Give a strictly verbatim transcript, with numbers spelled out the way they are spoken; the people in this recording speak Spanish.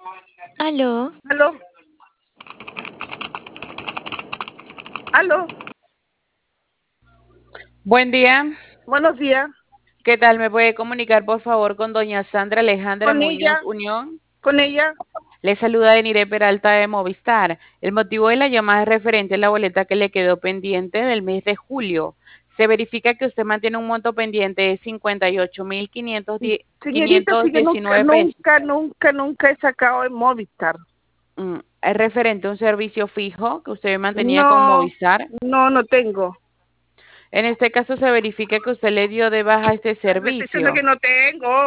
Aló, Aló, aló, Buen día. buenos días. ¿Qué tal? ¿Me puede comunicar, por favor, con doña Sandra Alejandra Con Muñoz ella, Unión? con ella. Le saluda Denire Peralta de Movistar. El motivo de la llamada es referente a la boleta que le quedó pendiente del mes de julio. Se verifica que usted mantiene un monto pendiente de cincuenta y ocho mil Señorita, si quinientos yo nunca, diecinueve pesos. nunca, nunca, nunca he sacado en Movistar. Mm, Es referente a un servicio fijo que usted mantenía con No, Movistar. no, no tengo. En este caso se verifica que usted le dio de baja este Le estoy diciendo que servicio. no tengo.